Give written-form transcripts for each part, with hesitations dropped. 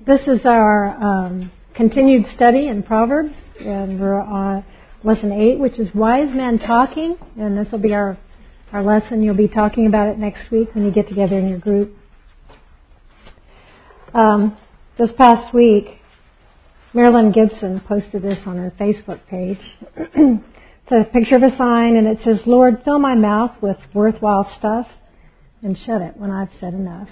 This is our continued study in Proverbs, and we're on lesson 8, which is wise men talking, and this will be our lesson. You'll be talking about it next week when you get together in your group. This past week, Marilyn Gibson posted this on her Facebook page. It's a picture of a sign, and it says, "Lord, fill my mouth with worthwhile stuff and shut it when I've said enough."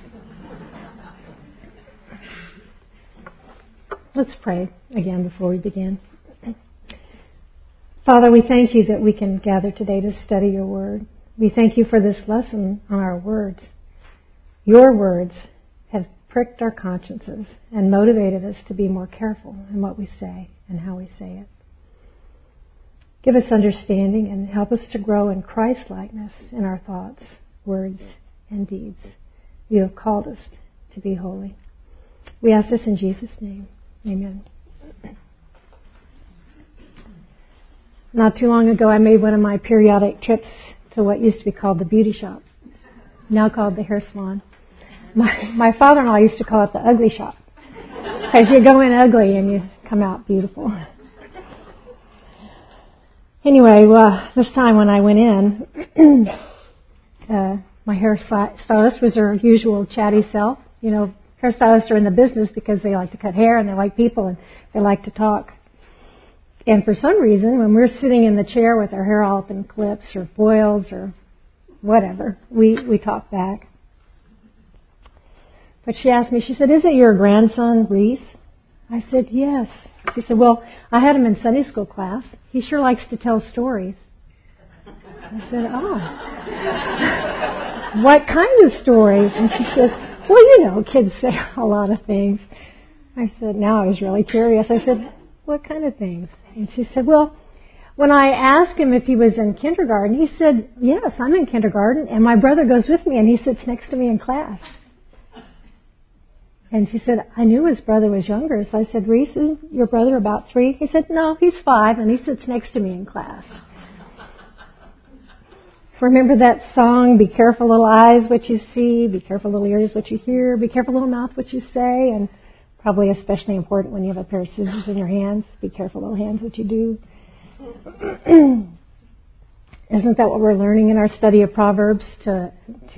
Let's pray again before we begin. Father, we thank you that we can gather today to study your word. We thank you for this lesson on our words. Your words have pricked our consciences and motivated us to be more careful in what we say and how we say it. Give us understanding and help us to grow in Christ-likeness in our thoughts, words, and deeds. You have called us to be holy. We ask this in Jesus' name. Amen. Not too long ago, I made one of my periodic trips to what used to be called the beauty shop, now called the hair salon. My father-in-law used to call it the ugly shop, because you go in ugly and you come out beautiful. Anyway, this time when I went in, my hairstylist was her usual chatty self. You know, hairstylists are in the business because they like to cut hair and they like people and they like to talk. And for some reason, when we're sitting in the chair with our hair all up in clips or boils or whatever, we talk back. But she asked me, she said, "Is it your grandson, Reese?" I said, "Yes." She said, "Well, I had him in Sunday school class. He sure likes to tell stories." I said, "Oh, what kind of stories?" And she said, "Well, you know, kids say a lot of things." I said, now I was really curious. I said, "What kind of things?" And she said, "Well, when I asked him if he was in kindergarten, he said, 'Yes, I'm in kindergarten, and my brother goes with me, and he sits next to me in class.'" And she said, "I knew his brother was younger." So I said, "Reese, is your brother about 3? He said, "No, he's 5, and he sits next to me in class." Remember that song, "Be careful little eyes what you see, be careful little ears what you hear, be careful little mouth what you say," and probably especially important when you have a pair of scissors in your hands, be careful little hands what you do. Isn't that what we're learning in our study of Proverbs, to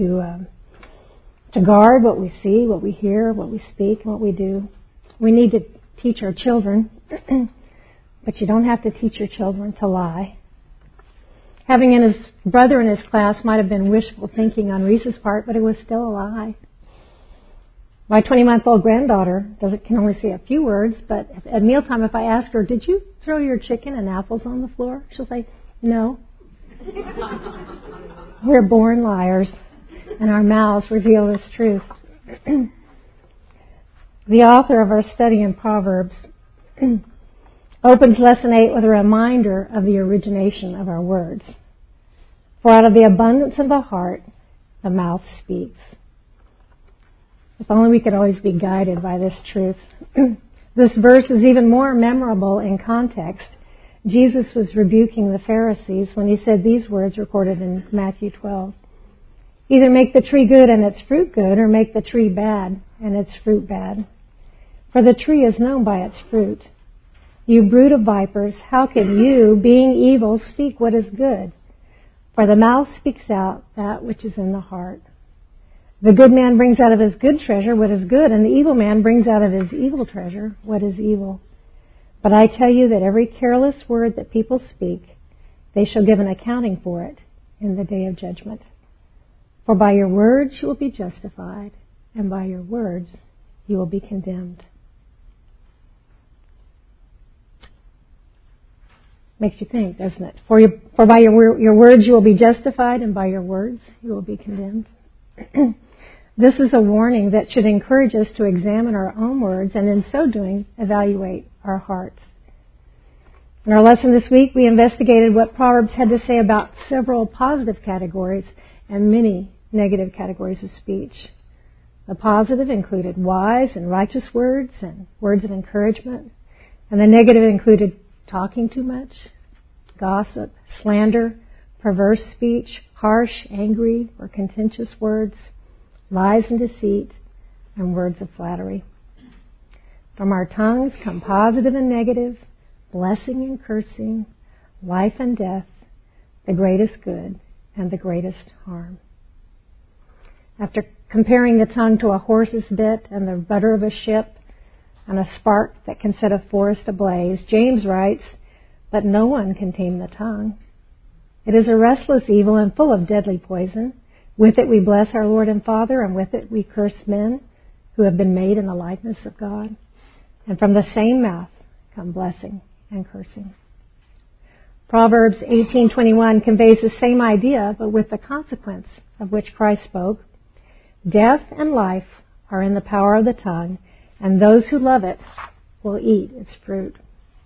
guard what we see, what we hear, what we speak, and what we do? We need to teach our children, but you don't have to teach your children to lie. Having his brother in his class might have been wishful thinking on Reese's part, but it was still a lie. My 20-month-old granddaughter can only say a few words, but at mealtime, if I ask her, "Did you throw your chicken and apples on the floor?" she'll say, "No." We're born liars, and our mouths reveal this truth. The author of our study in Proverbs opens lesson 8 with a reminder of the origination of our words. For out of the abundance of the heart, the mouth speaks. If only we could always be guided by this truth. This verse is even more memorable in context. Jesus was rebuking the Pharisees when he said these words recorded in Matthew 12. "Either make the tree good and its fruit good, or make the tree bad and its fruit bad. For the tree is known by its fruit. You brood of vipers, how can you, being evil, speak what is good? For the mouth speaks out that which is in the heart. The good man brings out of his good treasure what is good, and the evil man brings out of his evil treasure what is evil. But I tell you that every careless word that people speak, they shall give an accounting for it in the day of judgment. For by your words you will be justified, and by your words you will be condemned." Makes you think, doesn't it? For by your words you will be justified, and by your words you will be condemned. This is a warning that should encourage us to examine our own words, and in so doing, evaluate our hearts. In our lesson this week, we investigated what Proverbs had to say about several positive categories and many negative categories of speech. The positive included wise and righteous words and words of encouragement, and the negative included talking too much, gossip, slander, perverse speech, harsh, angry, or contentious words, lies and deceit, and words of flattery. From our tongues come positive and negative, blessing and cursing, life and death, the greatest good and the greatest harm. After comparing the tongue to a horse's bit and the rudder of a ship and a spark that can set a forest ablaze, James writes, "But no one can tame the tongue. It is a restless evil and full of deadly poison. With it we bless our Lord and Father, and with it we curse men who have been made in the likeness of God. And from the same mouth come blessing and cursing." Proverbs 18:21 conveys the same idea, but with the consequence of which Christ spoke. "Death and life are in the power of the tongue, and those who love it will eat its fruit."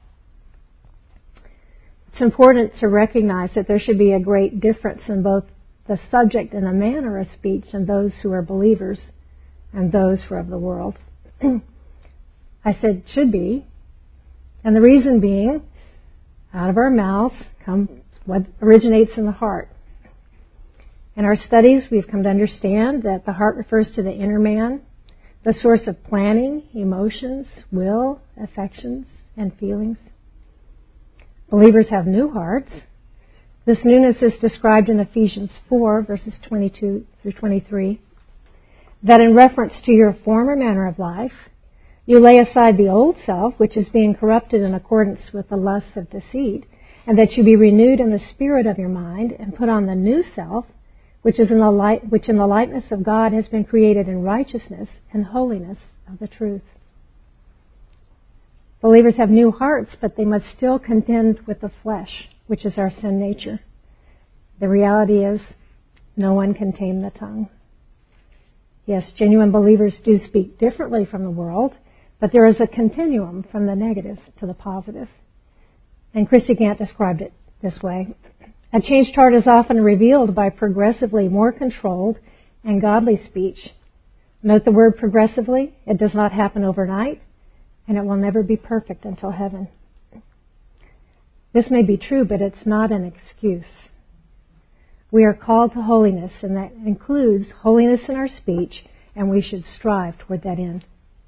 It's important to recognize that there should be a great difference in both the subject and the manner of speech in those who are believers and those who are of the world. I said should be, and the reason being, out of our mouths comes what originates in the heart. In our studies, we've come to understand that the heart refers to the inner man, the source of planning, emotions, will, affections, and feelings. Believers have new hearts. This newness is described in Ephesians 4, verses 22 through 23, that in reference to your former manner of life, you lay aside the old self, which is being corrupted in accordance with the lusts of deceit, and that you be renewed in the spirit of your mind, and put on the new self, which in the likeness of God has been created in righteousness and holiness of the truth. Believers have new hearts, but they must still contend with the flesh, which is our sin nature. The reality is, no one can tame the tongue. Yes, genuine believers do speak differently from the world, but there is a continuum from the negative to the positive. And Christy Gant described it this way. A changed heart is often revealed by progressively more controlled and godly speech. Note the word progressively. It does not happen overnight, and it will never be perfect until heaven. This may be true, but it's not an excuse. We are called to holiness, and that includes holiness in our speech, and we should strive toward that end.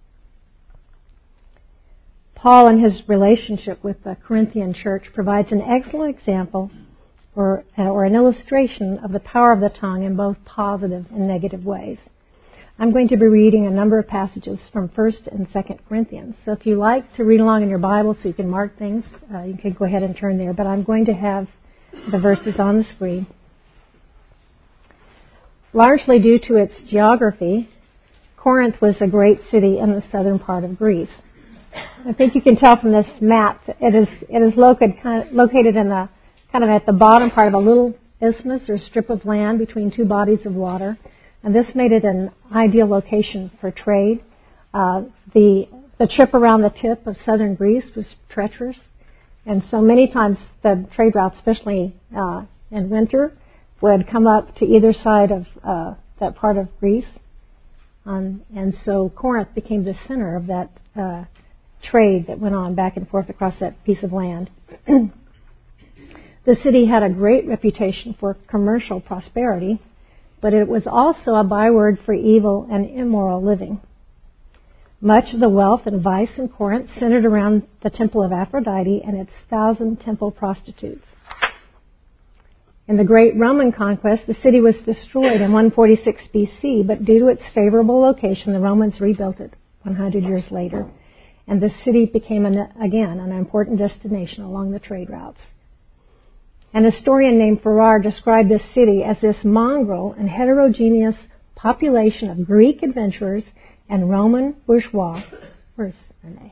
Paul, in his relationship with the Corinthian church, provides an excellent example or an illustration of the power of the tongue in both positive and negative ways. I'm going to be reading a number of passages from 1st and 2nd Corinthians. So if you like to read along in your Bible so you can mark things, you can go ahead and turn there. But I'm going to have the verses on the screen. Largely due to its geography, Corinth was a great city in the southern part of Greece. I think you can tell from this map that it is located in the kind of at the bottom part of a little isthmus or strip of land between two bodies of water. And this made it an ideal location for trade. The trip around the tip of southern Greece was treacherous. And so many times the trade routes, especially in winter, would come up to either side of that part of Greece. And so Corinth became the center of that trade that went on back and forth across that piece of land. The city had a great reputation for commercial prosperity, but it was also a byword for evil and immoral living. Much of the wealth and vice in Corinth centered around the temple of Aphrodite and its 1,000 temple prostitutes. In the great Roman conquest, the city was destroyed in 146 BC, but due to its favorable location, the Romans rebuilt it 100 years later, and the city became, again, an important destination along the trade routes. An historian named Farrar described this city as this mongrel and heterogeneous population of Greek adventurers and Roman bourgeois. Where's Renee?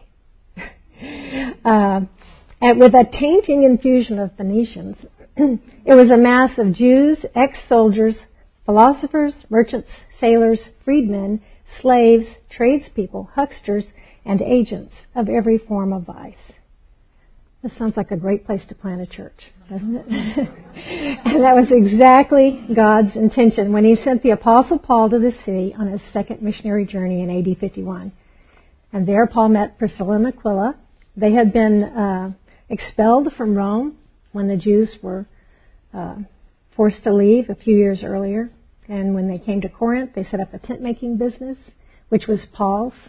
And with a tainting infusion of Phoenicians. It was a mass of Jews, ex-soldiers, philosophers, merchants, sailors, freedmen, slaves, tradespeople, hucksters, and agents of every form of vice. This sounds like a great place to plant a church, doesn't it? And that was exactly God's intention when He sent the Apostle Paul to this city on his second missionary journey in AD 51. And there Paul met Priscilla and Aquila. They had been expelled from Rome when the Jews were forced to leave a few years earlier. And when they came to Corinth, they set up a tent-making business, which was Paul's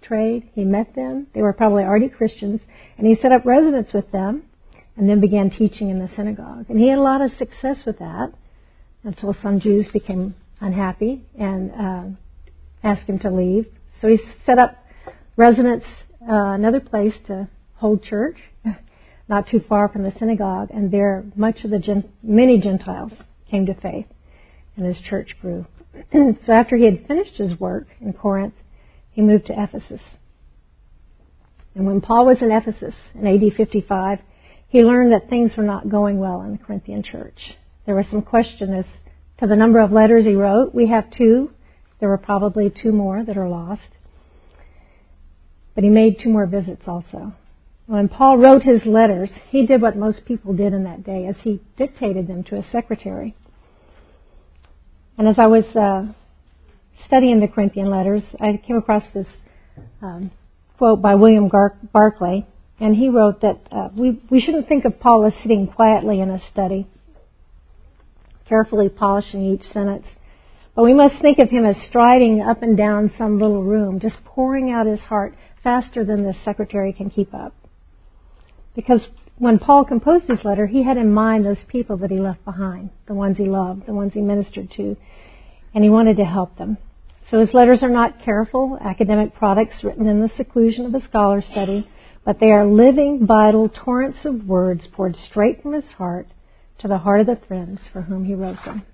trade. He met them. They were probably already Christians. And he set up residence with them and then began teaching in the synagogue. And he had a lot of success with that until some Jews became unhappy and asked him to leave. So he set up residence, another place to hold church, not too far from the synagogue. And there many Gentiles came to faith, and his church grew. So after he had finished his work in Corinth, he moved to Ephesus. And when Paul was in Ephesus in AD 55, he learned that things were not going well in the Corinthian church. There was some question as to the number of letters he wrote. We have 2. There were probably 2 more that are lost. But he made 2 more visits also. When Paul wrote his letters, he did what most people did in that day, as he dictated them to a secretary. And as I was studying the Corinthian letters, I came across this quote by William Barclay, and he wrote that we shouldn't think of Paul as sitting quietly in a study, carefully polishing each sentence, but we must think of him as striding up and down some little room, just pouring out his heart faster than the secretary can keep up. Because when Paul composed his letter, he had in mind those people that he left behind, the ones he loved, the ones he ministered to, and he wanted to help them. So his letters are not careful academic products written in the seclusion of a scholar's study, but they are living, vital torrents of words poured straight from his heart to the heart of the friends for whom he wrote them.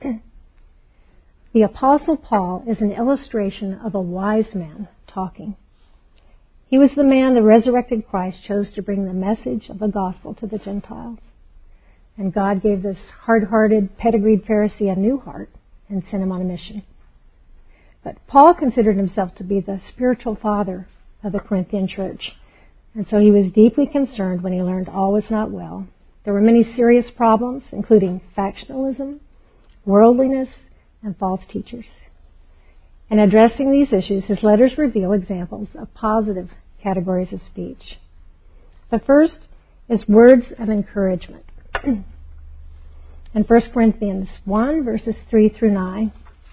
The Apostle Paul is an illustration of a wise man talking. He was the man the resurrected Christ chose to bring the message of the gospel to the Gentiles. And God gave this hard-hearted, pedigreed Pharisee a new heart and sent him on a mission. But Paul considered himself to be the spiritual father of the Corinthian church. And so he was deeply concerned when he learned all was not well. There were many serious problems, including factionalism, worldliness, and false teachers. In addressing these issues, his letters reveal examples of positive categories of speech. The first is words of encouragement. In 1 Corinthians 1, verses 3 through 9,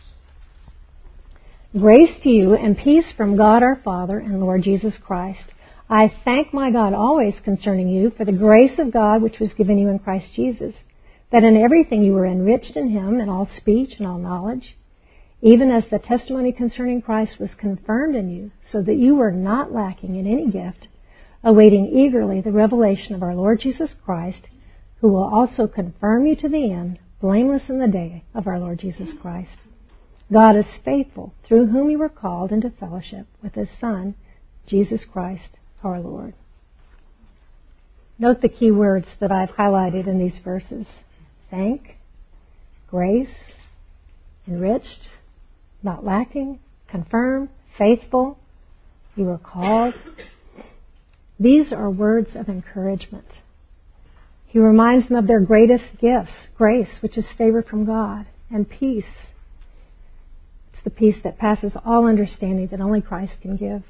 grace to you and peace from God our Father and Lord Jesus Christ. I thank my God always concerning you for the grace of God which was given you in Christ Jesus, that in everything you were enriched in him in all speech and all knowledge, even as the testimony concerning Christ was confirmed in you, so that you were not lacking in any gift, awaiting eagerly the revelation of our Lord Jesus Christ, who will also confirm you to the end, blameless in the day of our Lord Jesus Christ. God is faithful, through whom you were called into fellowship with his Son, Jesus Christ our Lord. Note the key words that I've highlighted in these verses. Thank, grace, enriched, not lacking, confirmed, faithful, you were called. These are words of encouragement. He reminds them of their greatest gifts, grace, which is favor from God, and peace. It's the peace that passes all understanding that only Christ can give.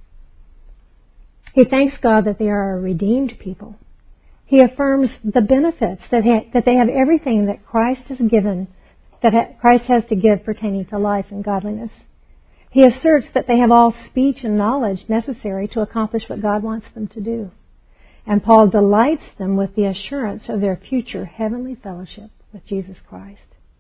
He thanks God that they are a redeemed people. He affirms the benefits that they have everything that Christ has given, Christ has to give pertaining to life and godliness. He asserts that they have all speech and knowledge necessary to accomplish what God wants them to do. And Paul delights them with the assurance of their future heavenly fellowship with Jesus Christ.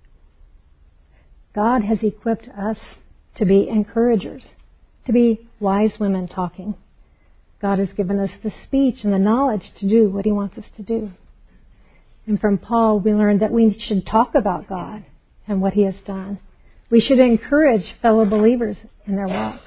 God has equipped us to be encouragers, to be wise women talking. God has given us the speech and the knowledge to do what he wants us to do. And from Paul, we learn that we should talk about God and what he has done. We should encourage fellow believers in their walk.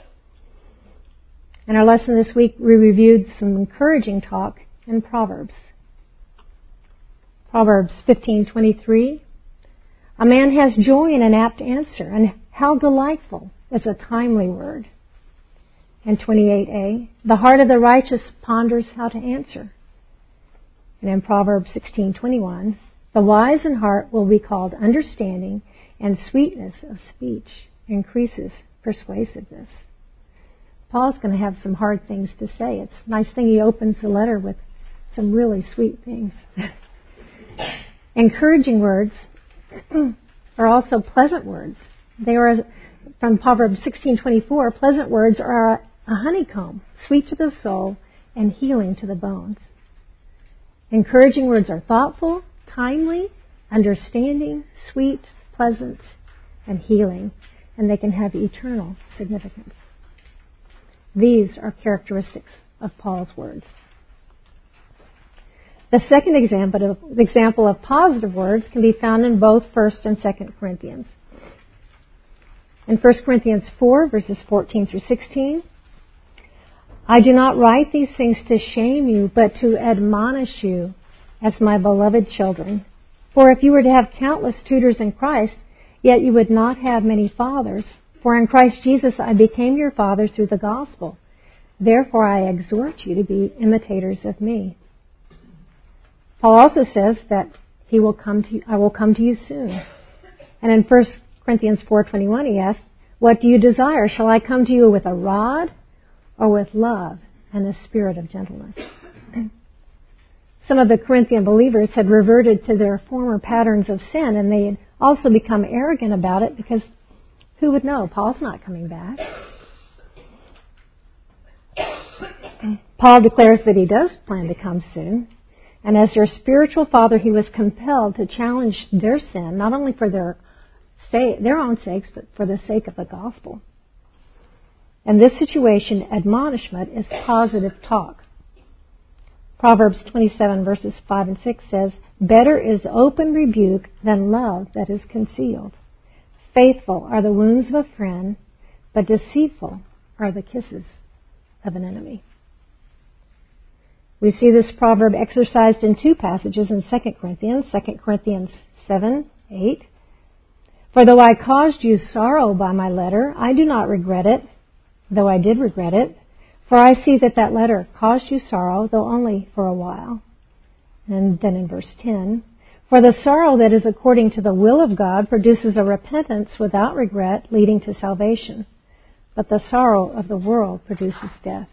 In our lesson this week, we reviewed some encouraging talk in Proverbs. Proverbs 15:23. A man has joy in an apt answer, and how delightful is a timely word. And 28a, the heart of the righteous ponders how to answer. And in Proverbs 16:21, the wise in heart will be called understanding, and sweetness of speech increases persuasiveness. Paul's going to have some hard things to say. It's a nice thing he opens the letter with some really sweet things. Encouraging words are also pleasant words. They are, from Proverbs 16:24, pleasant words are a honeycomb, sweet to the soul and healing to the bones. Encouraging words are thoughtful, timely, understanding, sweet, pleasant, and healing, and they can have eternal significance. These are characteristics of Paul's words. The second example of positive words can be found in both 1 and 2 Corinthians. In 1 Corinthians 4, verses 14 through 16, I do not write these things to shame you, but to admonish you as my beloved children. For if you were to have countless tutors in Christ, yet you would not have many fathers. For in Christ Jesus I became your father through the gospel. Therefore I exhort you to be imitators of me. Paul also says that I will come to you soon. And in 1 Corinthians 4:21 he asks, what do you desire? Shall I come to you with a rod or with love and a spirit of gentleness? Some of the Corinthian believers had reverted to their former patterns of sin, and they had also become arrogant about it because who would know? Paul's not coming back. Paul declares that he does plan to come soon, and as their spiritual father, he was compelled to challenge their sin, not only for their own sakes, but for the sake of the gospel. In this situation, admonishment is positive talk. Proverbs 27 verses 5 and 6 says, better is open rebuke than love that is concealed. Faithful are the wounds of a friend, but deceitful are the kisses of an enemy. We see this proverb exercised in two passages in 2 Corinthians 7:8. For though I caused you sorrow by my letter, I do not regret it, though I did regret it. For I see that letter caused you sorrow, though only for a while. And then in verse 10, for the sorrow that is according to the will of God produces a repentance without regret, leading to salvation. But the sorrow of the world produces death.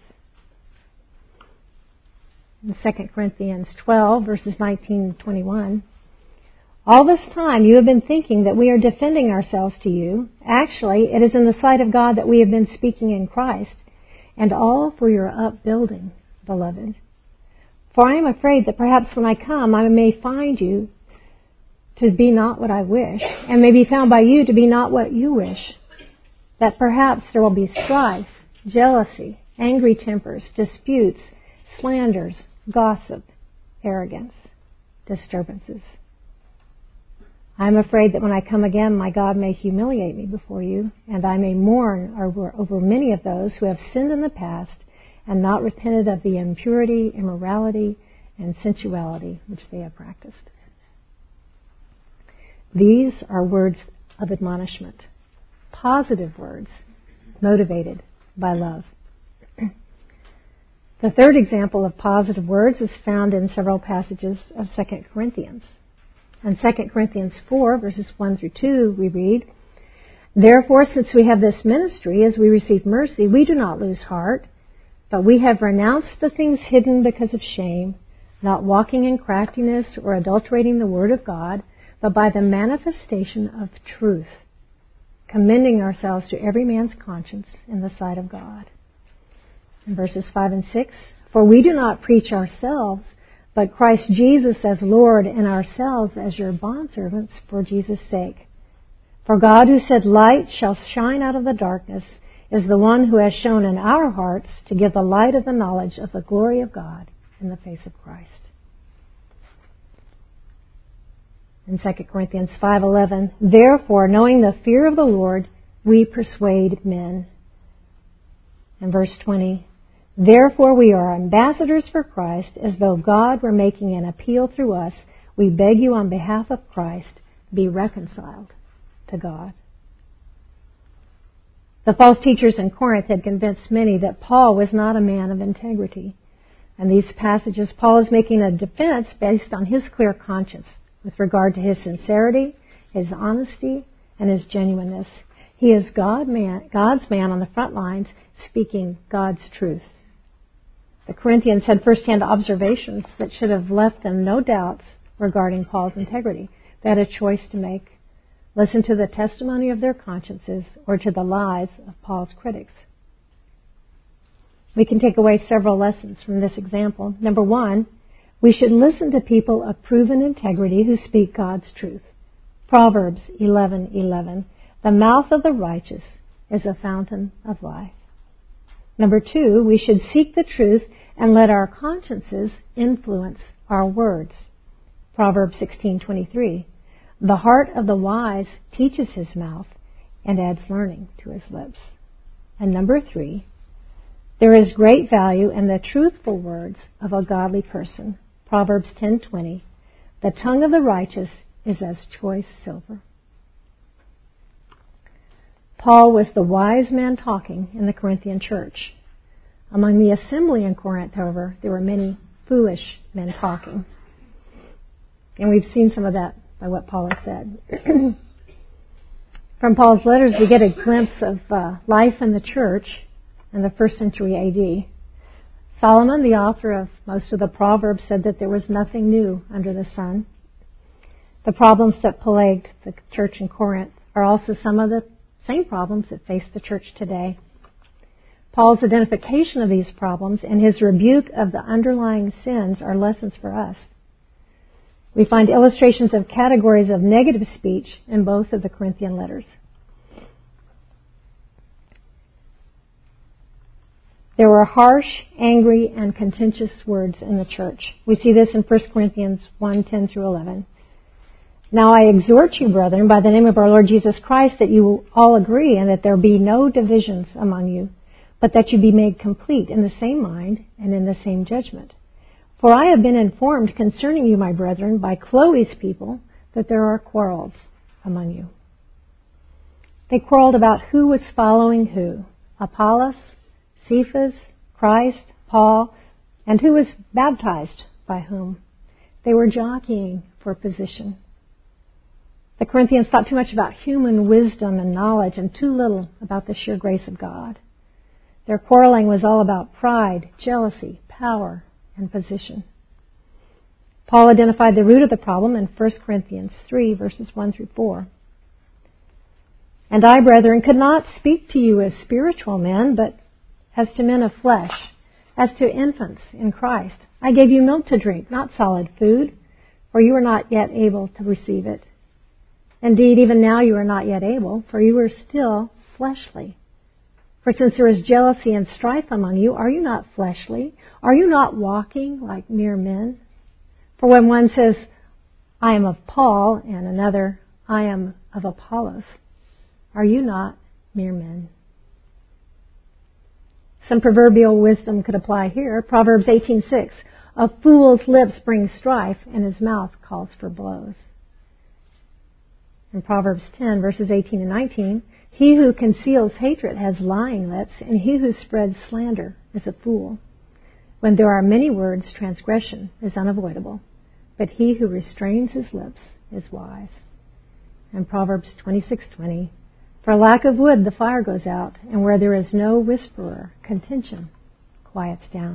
In 2 Corinthians 12, verses 19 and 21, all this time you have been thinking that we are defending ourselves to you. Actually, it is in the sight of God that we have been speaking in Christ, and all for your upbuilding, beloved. For I am afraid that perhaps when I come, I may find you to be not what I wish, and may be found by you to be not what you wish. That perhaps there will be strife, jealousy, angry tempers, disputes, slanders, gossip, arrogance, disturbances. I am afraid that when I come again, my God may humiliate me before you, and I may mourn over many of those who have sinned in the past and not repented of the impurity, immorality, and sensuality which they have practiced. These are words of admonishment, positive words motivated by love. The third example of positive words is found in several passages of 2 Corinthians. In 2 Corinthians 4, verses 1 through 2, we read, therefore, since we have this ministry, as we receive mercy, we do not lose heart, but we have renounced the things hidden because of shame, not walking in craftiness or adulterating the word of God, but by the manifestation of truth, commending ourselves to every man's conscience in the sight of God. In verses 5 and 6, for we do not preach ourselves, but Christ Jesus as Lord, and ourselves as your bondservants for Jesus' sake. For God, who said, light shall shine out of the darkness, is the one who has shown in our hearts to give the light of the knowledge of the glory of God in the face of Christ. In 2 Corinthians 5:11, therefore, knowing the fear of the Lord, we persuade men. In verse 20, therefore we are ambassadors for Christ, as though God were making an appeal through us. We beg you on behalf of Christ, be reconciled to God. The false teachers in Corinth had convinced many that Paul was not a man of integrity. In these passages, Paul is making a defense based on his clear conscience with regard to his sincerity, his honesty, and his genuineness. He is God's man on the front lines, speaking God's truth. The Corinthians had first-hand observations that should have left them no doubts regarding Paul's integrity. They had a choice to make: listen to the testimony of their consciences or to the lies of Paul's critics. We can take away several lessons from this example. Number one, we should listen to people of proven integrity who speak God's truth. Proverbs 11:11. The mouth of the righteous is a fountain of life. Number two, we should seek the truth and let our consciences influence our words. Proverbs 16:23. The heart of the wise teaches his mouth and adds learning to his lips. And number three, there is great value in the truthful words of a godly person. Proverbs 10:20. The tongue of the righteous is as choice silver. Paul was the wise man talking in the Corinthian church. Among the assembly in Corinth, however, there were many foolish men talking. And we've seen some of that by what Paul has said. From Paul's letters, we get a glimpse of life in the church in the 1st century A.D. Solomon, the author of most of the Proverbs, said that there was nothing new under the sun. The problems that plagued the church in Corinth are also some of the same problems that face the church today. Paul's identification of these problems and his rebuke of the underlying sins are lessons for us. We find illustrations of categories of negative speech in both of the Corinthian letters. There were harsh, angry, and contentious words in the church. We see this in 1 Corinthians 1:10 through 11. Now I exhort you, brethren, by the name of our Lord Jesus Christ, that you all agree and that there be no divisions among you, but that you be made complete in the same mind and in the same judgment. For I have been informed concerning you, my brethren, by Chloe's people, that there are quarrels among you. They quarreled about who was following who, Apollos, Cephas, Christ, Paul, and who was baptized by whom. They were jockeying for position. The Corinthians thought too much about human wisdom and knowledge and too little about the sheer grace of God. Their quarreling was all about pride, jealousy, power, and position. Paul identified the root of the problem in 1 Corinthians 3, verses 1 through 4. And I, brethren, could not speak to you as spiritual men, but as to men of flesh, as to infants in Christ. I gave you milk to drink, not solid food, for you are not yet able to receive it. Indeed, even now you are not yet able, for you are still fleshly. For since there is jealousy and strife among you, are you not fleshly? Are you not walking like mere men? For when one says, I am of Paul, and another, I am of Apollos, are you not mere men? Some proverbial wisdom could apply here. Proverbs 18:6, a fool's lips bring strife, and his mouth calls for blows. In Proverbs 10, verses 18 and 19, he who conceals hatred has lying lips, and he who spreads slander is a fool. When there are many words, transgression is unavoidable, but he who restrains his lips is wise. And Proverbs 26:20, for lack of wood the fire goes out, and where there is no whisperer, contention quiets down.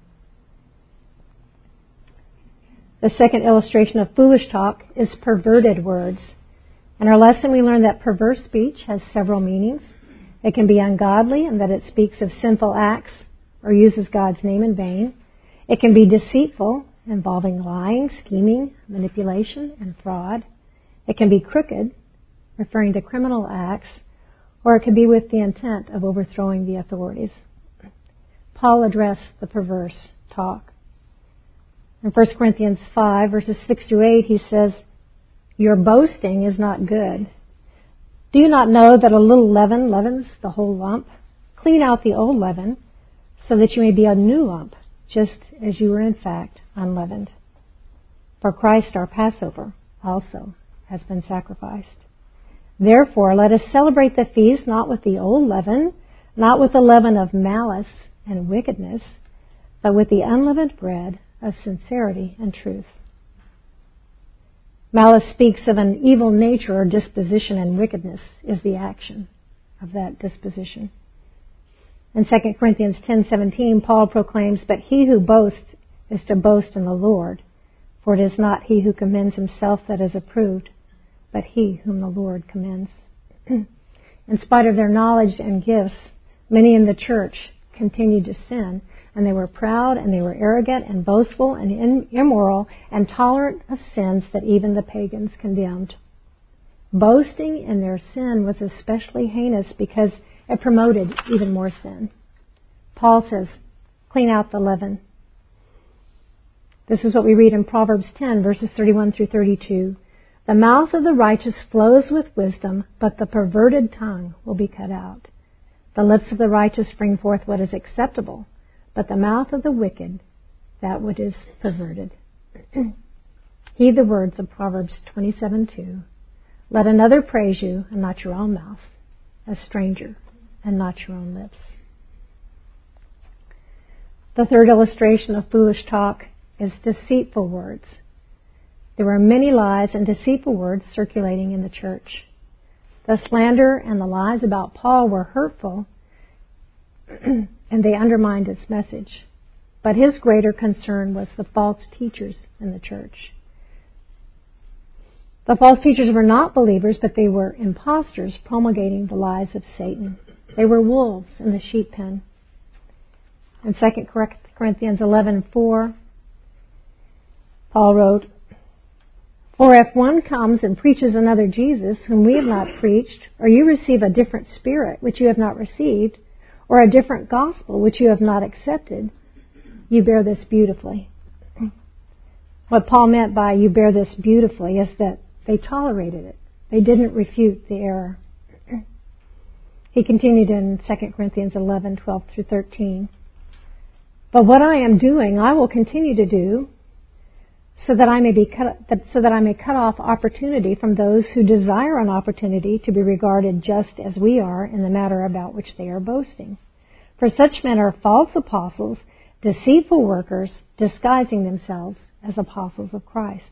The second illustration of foolish talk is perverted words. In our lesson, we learned that perverse speech has several meanings. It can be ungodly in that it speaks of sinful acts or uses God's name in vain. It can be deceitful, involving lying, scheming, manipulation, and fraud. It can be crooked, referring to criminal acts, or it can be with the intent of overthrowing the authorities. Paul addressed the perverse talk. In 1 Corinthians 5, verses 6 through 8, he says, your boasting is not good. Do you not know that a little leaven leavens the whole lump? Clean out the old leaven, so that you may be a new lump, just as you were in fact unleavened. For Christ our Passover also has been sacrificed. Therefore, let us celebrate the feast not with the old leaven, not with the leaven of malice and wickedness, but with the unleavened bread of sincerity and truth. Malice speaks of an evil nature or disposition, and wickedness is the action of that disposition. In 2 Corinthians 10:17, Paul proclaims, but he who boasts is to boast in the Lord, for it is not he who commends himself that is approved, but he whom the Lord commends. In spite of their knowledge and gifts, many in the church continued to sin, and they were proud and they were arrogant and boastful and immoral and tolerant of sins that even the pagans condemned. Boasting in their sin was especially heinous because it promoted even more sin. Paul says, clean out the leaven. This is what we read in Proverbs 10, verses 31 through 32. The mouth of the righteous flows with wisdom, but the perverted tongue will be cut out. The lips of the righteous bring forth what is acceptable, but the mouth of the wicked, that which is perverted. Heed the words of Proverbs 27:2. Let another praise you, and not your own mouth, a stranger, and not your own lips. The third illustration of foolish talk is deceitful words. There were many lies and deceitful words circulating in the church. The slander and the lies about Paul were hurtful, and they undermined his message. But his greater concern was the false teachers in the church. The false teachers were not believers, but they were impostors promulgating the lies of Satan. They were wolves in the sheep pen. In 2 Corinthians 11:4, Paul wrote, For if one comes and preaches another Jesus, whom we have not preached, or you receive a different spirit which you have not received, or a different gospel which you have not accepted, you bear this beautifully. What Paul meant by you bear this beautifully is that they tolerated it. They didn't refute the error. He continued in 2 Corinthians 11:12 through 13. But what I am doing, I will continue to do, so that I may cut off opportunity from those who desire an opportunity to be regarded just as we are in the matter about which they are boasting. For such men are false apostles, deceitful workers, disguising themselves as apostles of Christ.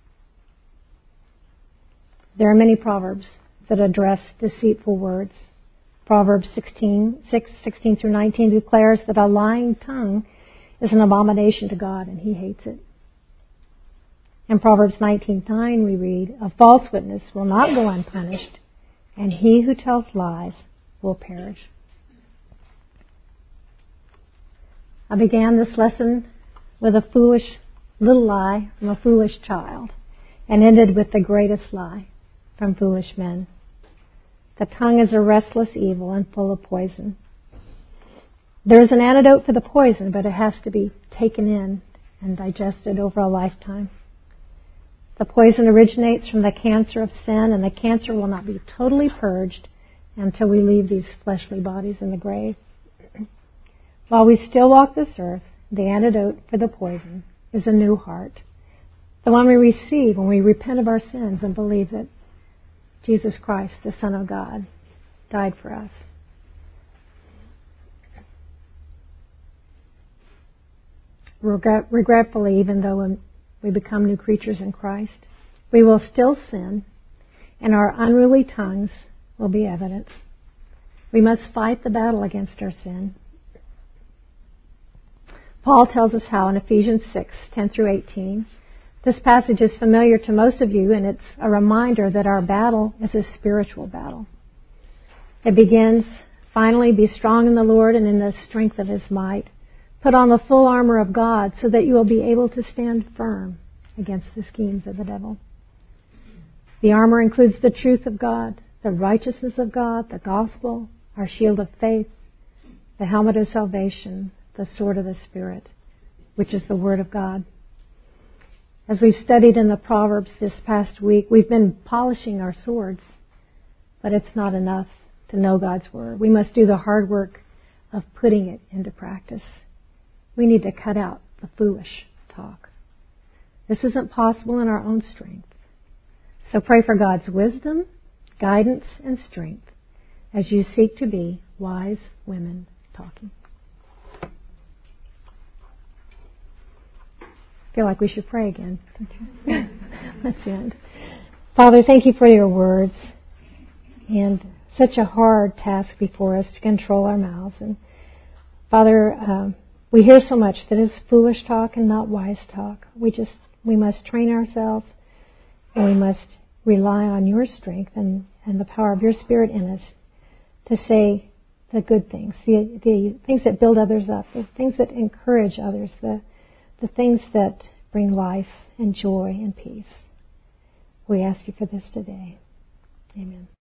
There are many proverbs that address deceitful words. Proverbs 16 through 19 declares that a lying tongue is an abomination to God, and He hates it. In Proverbs 19:9 we read, A false witness will not go unpunished, and he who tells lies will perish. I began this lesson with a foolish little lie from a foolish child, and ended with the greatest lie from foolish men. The tongue is a restless evil and full of poison. There is an antidote for the poison, but it has to be taken in and digested over a lifetime. The poison originates from the cancer of sin, and the cancer will not be totally purged until we leave these fleshly bodies in the grave. While we still walk this earth, the antidote for the poison is a new heart, the one we receive when we repent of our sins and believe that Jesus Christ, the Son of God, died for us. Regretfully, even though we become new creatures in Christ, we will still sin, and our unruly tongues will be evident. We must fight the battle against our sin. Paul tells us how in Ephesians 6:10 through 18. This passage is familiar to most of you, and it's a reminder that our battle is a spiritual battle. It begins, finally, be strong in the Lord and in the strength of His might. Put on the full armor of God so that you will be able to stand firm against the schemes of the devil. The armor includes the truth of God, the righteousness of God, the gospel, our shield of faith, the helmet of salvation, the sword of the Spirit, which is the Word of God. As we've studied in the Proverbs this past week, we've been polishing our swords, but it's not enough to know God's Word. We must do the hard work of putting it into practice. We need to cut out the foolish talk. This isn't possible in our own strength. So pray for God's wisdom, guidance, and strength as you seek to be wise women talking. I feel like we should pray again. Let's end. Father, thank you for your words and such a hard task before us to control our mouths. And Father, we hear so much that is foolish talk and not wise talk. We must train ourselves, and we must rely on your strength and the power of your Spirit in us to say the good things, the things that build others up, the things that encourage others, the things that bring life and joy and peace. We ask you for this today. Amen.